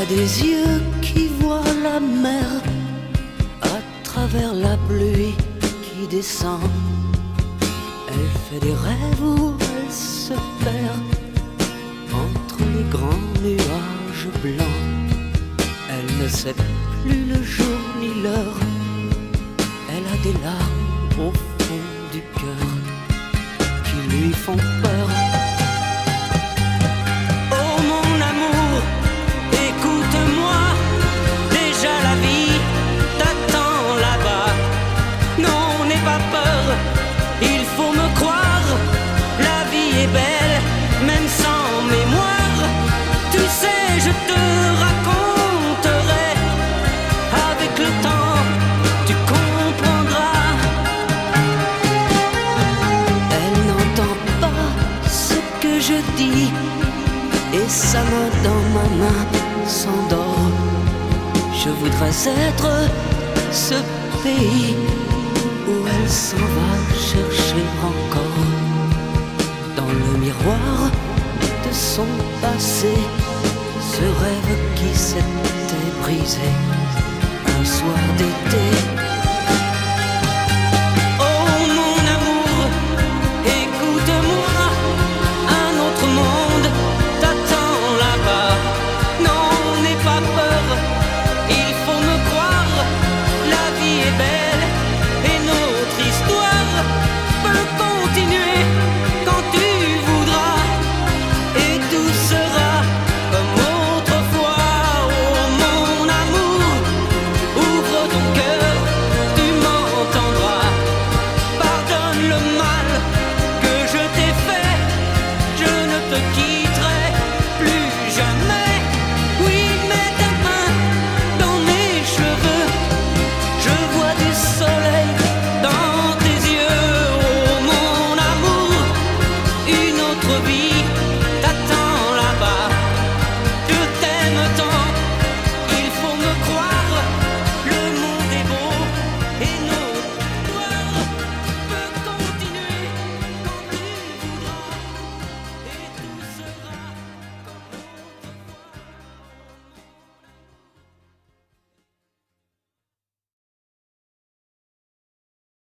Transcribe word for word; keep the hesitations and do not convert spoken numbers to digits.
des yeux qui voient la mer à travers la pluie qui descend. Elle fait des rêves où elle se perd entre les grands nuages blancs. Elle ne sait plus le jour ni l'heure. Elle a des larmes au fond du cœur qui lui font peur. Oh mon amour, écoute-moi, déjà la vie t'attend là-bas. Non, n'aie pas peur, il faut me croire, la vie est belle, même sans mémoire. Tu sais, je te raconterai avec le temps, tu comprendras. Elle n'entend pas ce que je dis et sa main dans ma main s'endort. Je voudrais être ce pays où elle s'en va chercher encore. Dans le miroir de son passé, ce rêve qui s'était brisé un soir d'été.